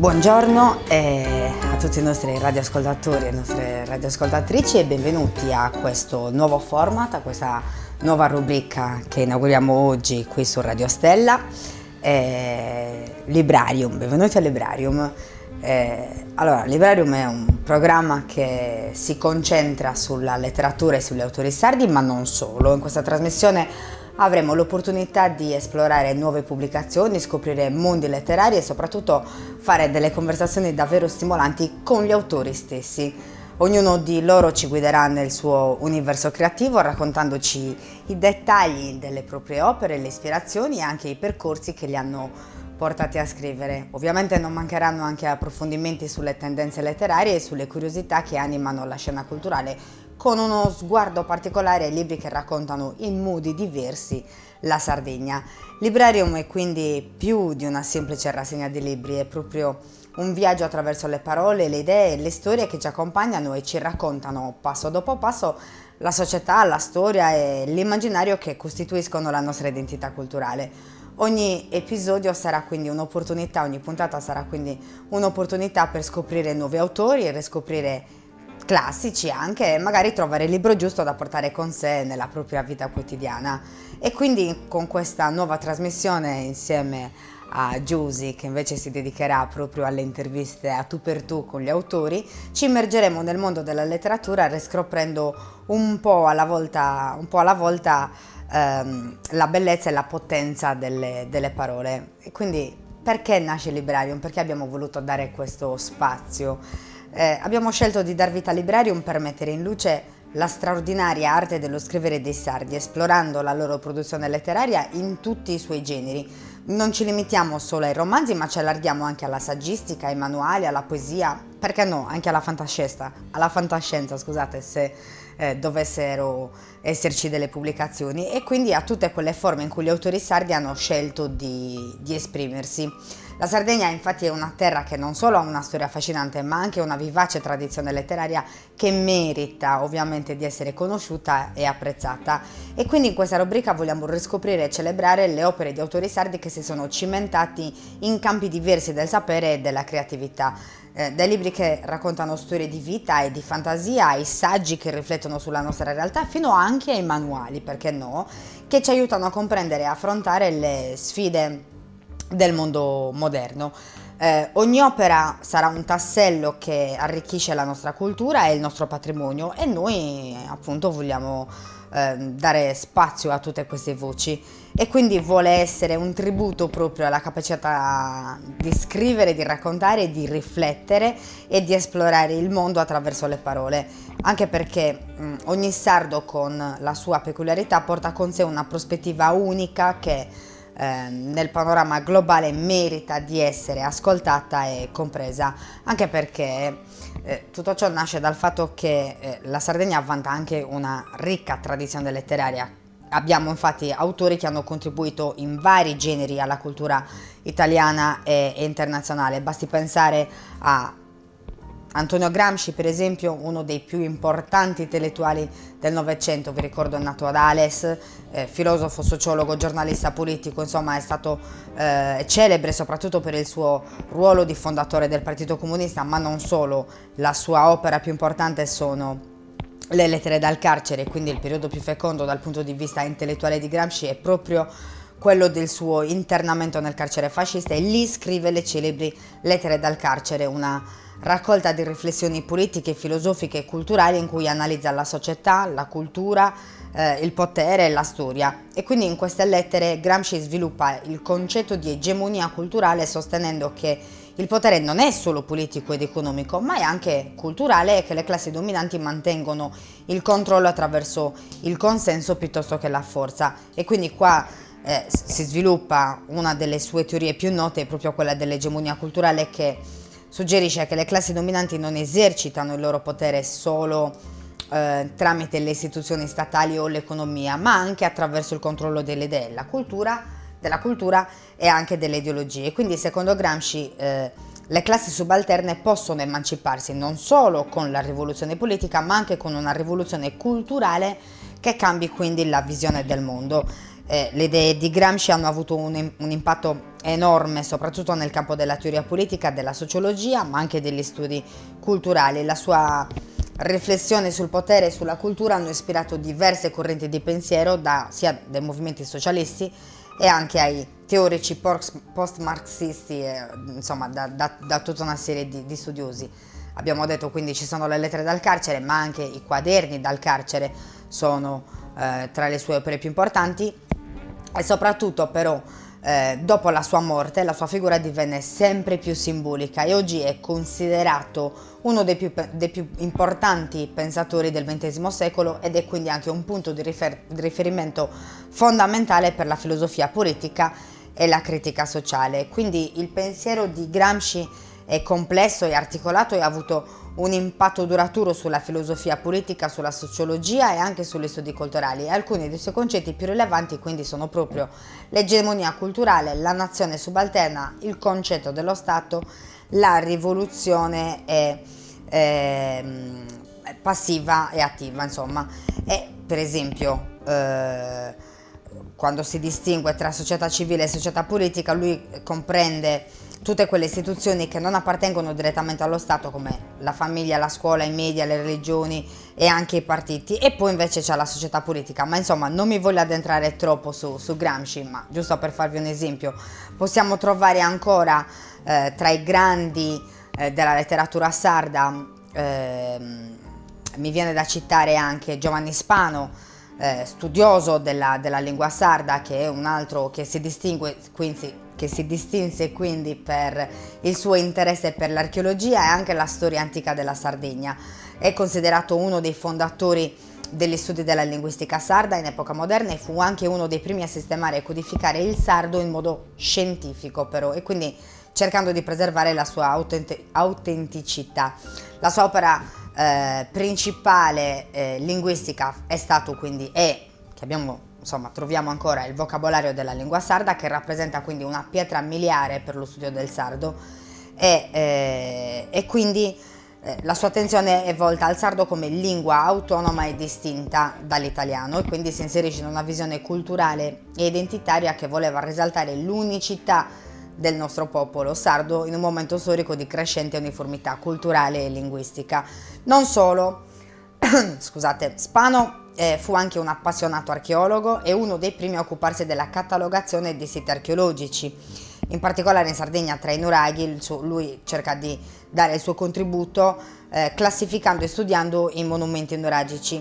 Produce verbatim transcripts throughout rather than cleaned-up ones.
Buongiorno eh, a tutti i nostri radioascoltatori e nostre radioascoltatrici e benvenuti a questo nuovo format, a questa nuova rubrica che inauguriamo oggi qui su Radio Stella, eh, Librarium. Benvenuti a Librarium. Eh, allora, Librarium è un programma che si concentra sulla letteratura e sugli autori sardi, ma non solo. In questa trasmissione avremo l'opportunità di esplorare nuove pubblicazioni, scoprire mondi letterari e soprattutto fare delle conversazioni davvero stimolanti con gli autori stessi. Ognuno di loro ci guiderà nel suo universo creativo raccontandoci i dettagli delle proprie opere, le ispirazioni e anche i percorsi che li hanno portati a scrivere. Ovviamente non mancheranno anche approfondimenti sulle tendenze letterarie e sulle curiosità che animano la scena culturale, con uno sguardo particolare ai libri che raccontano in modi diversi la Sardegna. Librarium è quindi più di una semplice rassegna di libri, è proprio un viaggio attraverso le parole, le idee e le storie che ci accompagnano e ci raccontano passo dopo passo la società, la storia e l'immaginario che costituiscono la nostra identità culturale. Ogni episodio sarà quindi un'opportunità, ogni puntata sarà quindi un'opportunità per scoprire nuovi autori e riscoprire classici anche e magari trovare il libro giusto da portare con sé nella propria vita quotidiana. E quindi con questa nuova trasmissione insieme a Giusy, che invece si dedicherà proprio alle interviste a tu per tu con gli autori, ci immergeremo nel mondo della letteratura riscoprendo un po' alla volta, un po' alla volta ehm, la bellezza e la potenza delle, delle parole. E quindi perché nasce Librarium? Perché abbiamo voluto dare questo spazio? Eh, abbiamo scelto di dar vita a Librarium per mettere in luce la straordinaria arte dello scrivere dei sardi, esplorando la loro produzione letteraria in tutti i suoi generi. Non ci limitiamo solo ai romanzi, ma ci allarghiamo anche alla saggistica, ai manuali, alla poesia, perché no, anche alla fantascienza, alla fantascienza, scusate, se eh, dovessero esserci delle pubblicazioni, e quindi a tutte quelle forme in cui gli autori sardi hanno scelto di, di esprimersi. La Sardegna infatti è una terra che non solo ha una storia affascinante, ma anche una vivace tradizione letteraria che merita ovviamente di essere conosciuta e apprezzata. E quindi in questa rubrica vogliamo riscoprire e celebrare le opere di autori sardi che si sono cimentati in campi diversi del sapere e della creatività. Eh, dai libri che raccontano storie di vita e di fantasia, ai saggi che riflettono sulla nostra realtà, fino anche ai manuali, perché no, che ci aiutano a comprendere e affrontare le sfide del mondo moderno. Eh, ogni opera sarà un tassello che arricchisce la nostra cultura e il nostro patrimonio, e noi appunto vogliamo eh, dare spazio a tutte queste voci, e quindi vuole essere un tributo proprio alla capacità di scrivere, di raccontare, di riflettere e di esplorare il mondo attraverso le parole, anche perché mh, ogni sardo con la sua peculiarità porta con sé una prospettiva unica che Eh, nel panorama globale merita di essere ascoltata e compresa, anche perché eh, tutto ciò nasce dal fatto che eh, la Sardegna vanta anche una ricca tradizione letteraria. Abbiamo infatti autori che hanno contribuito in vari generi alla cultura italiana e, e internazionale. Basti pensare a Antonio Gramsci, per esempio, uno dei più importanti intellettuali del Novecento, vi ricordo è nato ad Ales, eh, filosofo, sociologo, giornalista politico, insomma è stato eh, celebre soprattutto per il suo ruolo di fondatore del Partito Comunista, ma non solo. La sua opera più importante sono Le lettere dal carcere, quindi il periodo più fecondo dal punto di vista intellettuale di Gramsci è proprio quello del suo internamento nel carcere fascista, e lì scrive le celebri Lettere dal carcere, una raccolta di riflessioni politiche, filosofiche e culturali in cui analizza la società, la cultura, eh, il potere e la storia. E quindi in queste lettere Gramsci sviluppa il concetto di egemonia culturale, sostenendo che il potere non è solo politico ed economico, ma è anche culturale, e che le classi dominanti mantengono il controllo attraverso il consenso piuttosto che la forza. E quindi qua eh, si sviluppa una delle sue teorie più note, proprio quella dell'egemonia culturale, che suggerisce che le classi dominanti non esercitano il loro potere solo eh, tramite le istituzioni statali o l'economia, ma anche attraverso il controllo delle idee, la cultura, della cultura e anche delle ideologie. Quindi secondo Gramsci eh, le classi subalterne possono emanciparsi non solo con la rivoluzione politica, ma anche con una rivoluzione culturale che cambi quindi la visione del mondo. Eh, le idee di Gramsci hanno avuto un, un impatto enorme, soprattutto nel campo della teoria politica, della sociologia, ma anche degli studi culturali. La sua riflessione sul potere e sulla cultura hanno ispirato diverse correnti di pensiero, da, sia dai movimenti socialisti e anche ai teorici post-marxisti, eh, insomma da, da, da tutta una serie di, di studiosi. Abbiamo detto, quindi ci sono le lettere dal carcere, ma anche i quaderni dal carcere sono eh, tra le sue opere più importanti. E soprattutto però eh, dopo la sua morte la sua figura divenne sempre più simbolica e oggi è considerato uno dei più, dei più importanti pensatori del ventesimo secolo ed è quindi anche un punto di, rifer- di riferimento fondamentale per la filosofia politica e la critica sociale. Quindi il pensiero di Gramsci è complesso e articolato e ha avuto un impatto duraturo sulla filosofia politica, sulla sociologia e anche sugli studi culturali. E alcuni dei suoi concetti più rilevanti quindi sono proprio l'egemonia culturale, la nazione subalterna, il concetto dello Stato, la rivoluzione e, eh, passiva e attiva, insomma. E per esempio eh, quando si distingue tra società civile e società politica, lui comprende tutte quelle istituzioni che non appartengono direttamente allo Stato, come la famiglia, la scuola, i media, le religioni e anche i partiti, e poi invece c'è la società politica. Ma insomma non mi voglio addentrare troppo su, su Gramsci, ma giusto per farvi un esempio, possiamo trovare ancora eh, tra i grandi eh, della letteratura sarda, eh, mi viene da citare anche Giovanni Spano, eh, studioso della, della lingua sarda, che è un altro che si distingue, quindi che si distinse quindi per il suo interesse per l'archeologia e anche la storia antica della Sardegna. È considerato uno dei fondatori degli studi della linguistica sarda in epoca moderna e fu anche uno dei primi a sistemare e codificare il sardo in modo scientifico, però, e quindi cercando di preservare la sua autent- autenticità. La sua opera eh, principale eh, linguistica è stato quindi, è, che abbiamo Insomma, troviamo ancora il vocabolario della lingua sarda, che rappresenta quindi una pietra miliare per lo studio del sardo e, eh, e quindi eh, la sua attenzione è volta al sardo come lingua autonoma e distinta dall'italiano, e quindi si inserisce in una visione culturale e identitaria che voleva risaltare l'unicità del nostro popolo sardo in un momento storico di crescente uniformità culturale e linguistica. Non solo, scusate, Spano Eh, fu anche un appassionato archeologo e uno dei primi a occuparsi della catalogazione dei siti archeologici. In particolare in Sardegna, tra i nuraghi, lui cerca di dare il suo contributo eh, classificando e studiando i monumenti nuragici,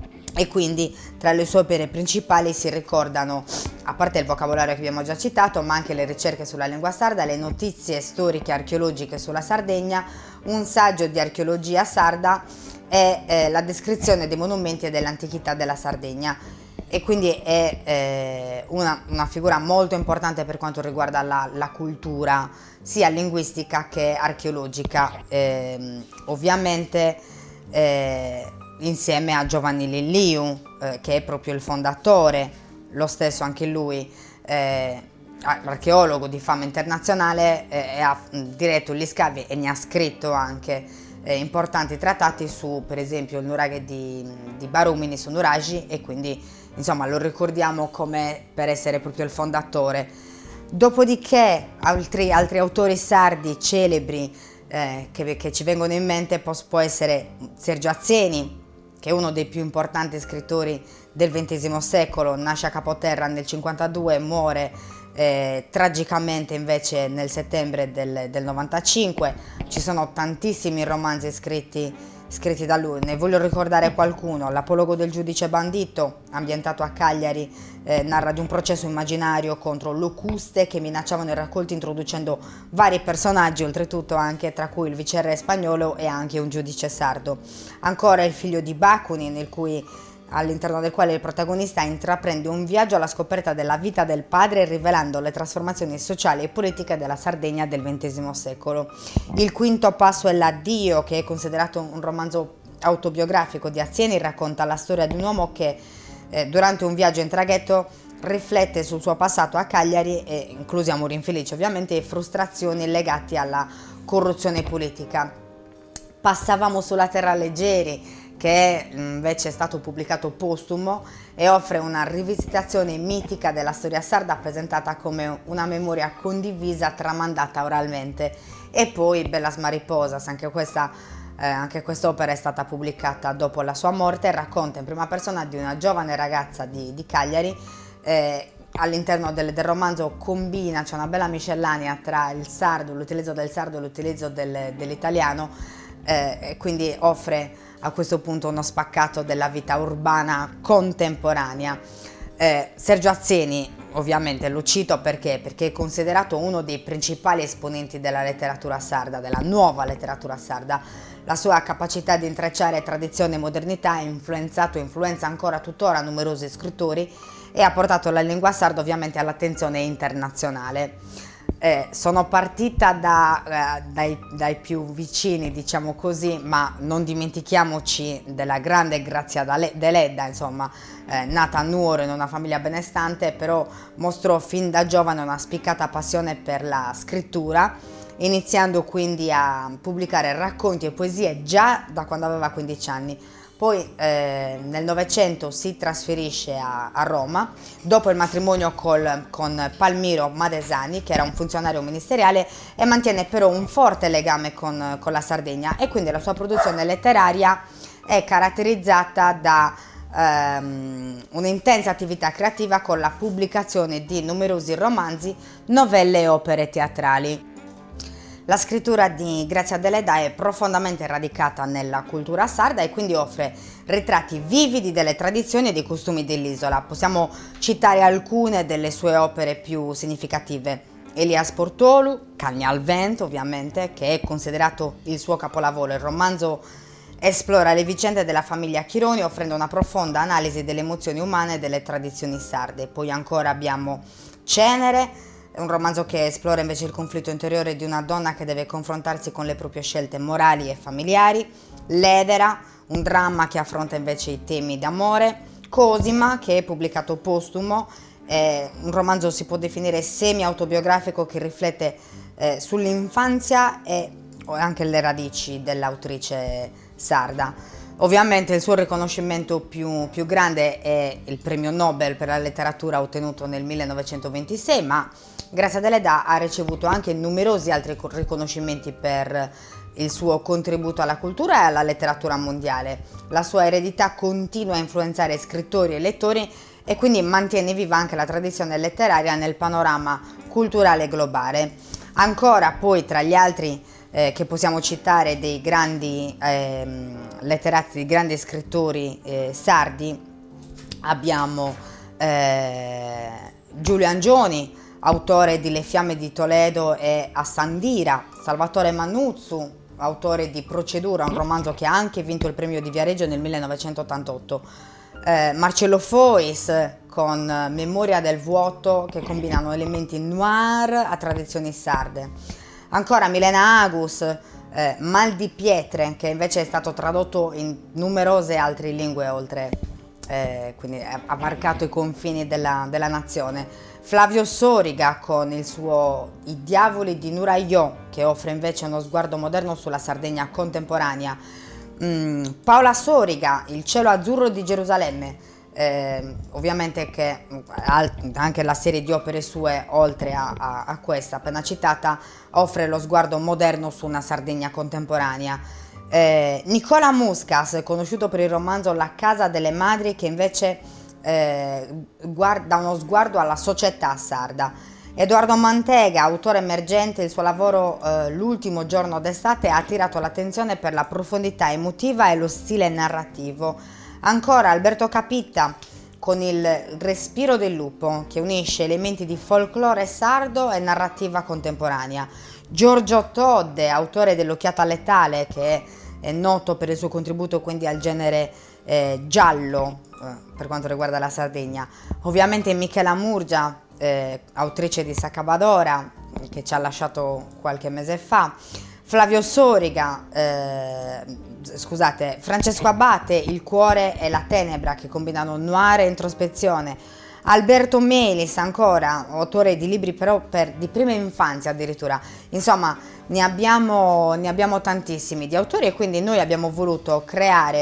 e quindi tra le sue opere principali si ricordano, a parte il vocabolario che abbiamo già citato, ma anche le ricerche sulla lingua sarda, le notizie storiche archeologiche sulla Sardegna, un saggio di archeologia sarda è eh, la descrizione dei monumenti e dell'antichità della Sardegna, e quindi è eh, una, una figura molto importante per quanto riguarda la, la cultura sia linguistica che archeologica, eh, ovviamente eh, insieme a Giovanni Lilliu, eh, che è proprio il fondatore, lo stesso anche lui eh, archeologo di fama internazionale, eh, ha diretto gli scavi e ne ha scritto anche Eh, importanti trattati su, per esempio, il nuraghe di, di Barumini, su Nuragi, e quindi insomma lo ricordiamo come per essere proprio il fondatore. Dopodiché altri, altri autori sardi celebri eh, che, che ci vengono in mente può, può essere Sergio Azzeni, che è uno dei più importanti scrittori del ventesimo secolo, nasce a Capoterra nel cinquantadue, muore Eh, tragicamente invece nel settembre del, del novantacinque. Ci sono tantissimi romanzi scritti, scritti da lui, ne voglio ricordare qualcuno. L'Apologo del giudice bandito, ambientato a Cagliari, eh, narra di un processo immaginario contro locuste che minacciavano i raccolti, introducendo vari personaggi, oltretutto anche tra cui il viceré spagnolo e anche un giudice sardo. Ancora Il figlio di Bakunin, nel cui all'interno del quale il protagonista intraprende un viaggio alla scoperta della vita del padre, rivelando le trasformazioni sociali e politiche della Sardegna del ventesimo secolo. Il quinto passo è l'addio, che è considerato un romanzo autobiografico di Azieni, racconta la storia di un uomo che eh, durante un viaggio in traghetto riflette sul suo passato a Cagliari, e inclusi amori infelici ovviamente e frustrazioni legati alla corruzione politica. Passavamo sulla terra leggeri, che invece è stato pubblicato postumo e offre una rivisitazione mitica della storia sarda presentata come una memoria condivisa tramandata oralmente. E poi Bellas Mariposas, anche questa eh, anche quest'opera è stata pubblicata dopo la sua morte, racconta in prima persona di una giovane ragazza di, di Cagliari. eh, All'interno del, del romanzo combina, c'è una bella miscellanea tra il sardo, l'utilizzo del sardo e l'utilizzo del, dell'italiano, eh, e quindi offre a questo punto uno spaccato della vita urbana contemporanea. Eh, Sergio Azzeni, ovviamente lo cito perché? Perché è considerato uno dei principali esponenti della letteratura sarda, della nuova letteratura sarda. La sua capacità di intrecciare tradizione e modernità ha influenzato e influenza ancora tuttora numerosi scrittori e ha portato la lingua sarda ovviamente all'attenzione internazionale. Eh, sono partita da, eh, dai, dai più vicini, diciamo così, ma non dimentichiamoci della grande Grazia Deledda, insomma, eh, nata a Nuoro in una famiglia benestante, però mostrò fin da giovane una spiccata passione per la scrittura, iniziando quindi a pubblicare racconti e poesie già da quando aveva quindici anni. Poi eh, nel Novecento si trasferisce a, a Roma, dopo il matrimonio col, con Palmiro Madesani, che era un funzionario ministeriale, e mantiene però un forte legame con, con la Sardegna, e quindi la sua produzione letteraria è caratterizzata da ehm, un'intensa attività creativa con la pubblicazione di numerosi romanzi, novelle e opere teatrali. La scrittura di Grazia Deledda è profondamente radicata nella cultura sarda e quindi offre ritratti vividi delle tradizioni e dei costumi dell'isola. Possiamo citare alcune delle sue opere più significative. Elias Portolu, Cagni al vento ovviamente, che è considerato il suo capolavoro. Il romanzo esplora le vicende della famiglia Chironi offrendo una profonda analisi delle emozioni umane e delle tradizioni sarde. Poi ancora abbiamo Cenere, un romanzo che esplora invece il conflitto interiore di una donna che deve confrontarsi con le proprie scelte morali e familiari. Ledera, un dramma che affronta invece i temi d'amore. Cosima, che è pubblicato postumo, è un romanzo si può definire semi-autobiografico che riflette eh, sull'infanzia e anche le radici dell'autrice sarda. Ovviamente il suo riconoscimento più, più grande è il premio Nobel per la letteratura ottenuto nel millenovecentoventisei, ma Grazia Deledda ha ricevuto anche numerosi altri riconoscimenti per il suo contributo alla cultura e alla letteratura mondiale. La sua eredità continua a influenzare scrittori e lettori e quindi mantiene viva anche la tradizione letteraria nel panorama culturale globale. Ancora poi tra gli altri eh, che possiamo citare dei grandi eh, letterati, dei grandi scrittori eh, sardi, abbiamo eh, Giulio Angioni, autore di Le fiamme di Toledo e A Sandira, Salvatore Manuzzu, autore di Procedura, un romanzo che ha anche vinto il premio di Viareggio nel millenovecentottantotto, eh, Marcello Fois con Memoria del vuoto, che combinano elementi noir a tradizioni sarde. Ancora Milena Agus, eh, Mal di pietre, che invece è stato tradotto in numerose altre lingue oltre, eh, quindi ha varcato i confini della, della nazione. Flavio Soriga con il suo I diavoli di Nurayò, che offre invece uno sguardo moderno sulla Sardegna contemporanea. Mm, Paola Soriga, Il cielo azzurro di Gerusalemme, eh, ovviamente che anche la serie di opere sue, oltre a, a, a questa appena citata, offre lo sguardo moderno su una Sardegna contemporanea. Eh, Nicola Muscas, conosciuto per il romanzo La casa delle madri, che invece Eh, guarda uno sguardo alla società sarda. Edoardo Mantega, autore emergente, il suo lavoro eh, L'ultimo giorno d'estate ha attirato l'attenzione per la profondità emotiva e lo stile narrativo. Ancora Alberto Capitta con Il respiro del lupo, che unisce elementi di folklore sardo e narrativa contemporanea. Giorgio Todde, autore dell'Occhiata letale, che è noto per il suo contributo quindi al genere eh, giallo per quanto riguarda la Sardegna. Ovviamente Michela Murgia, eh, autrice di Sacabadora, che ci ha lasciato qualche mese fa. Flavio Soriga, eh, scusate, Francesco Abate, Il cuore e la tenebra, che combinano noir e introspezione. Alberto Melis, ancora, autore di libri però per, di prima infanzia addirittura. Insomma, ne abbiamo, ne abbiamo tantissimi di autori e quindi noi abbiamo voluto creare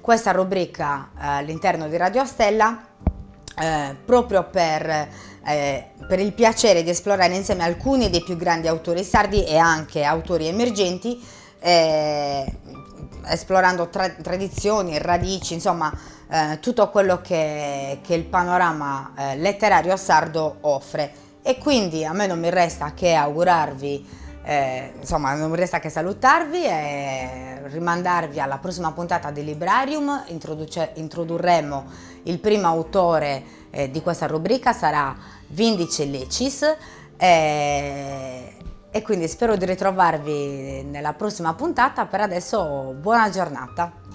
questa rubrica eh, all'interno di Radio Stella eh, proprio per, eh, per il piacere di esplorare insieme alcuni dei più grandi autori sardi e anche autori emergenti, eh, esplorando tra- tradizioni, radici, insomma eh, tutto quello che, che il panorama eh, letterario sardo offre. E quindi a me non mi resta che augurarvi, eh, insomma non mi resta che salutarvi e rimandarvi alla prossima puntata di Librarium. Introduce- introdurremo il primo autore eh, di questa rubrica, sarà Vindice Lecis, eh, e quindi spero di ritrovarvi nella prossima puntata. Per adesso buona giornata.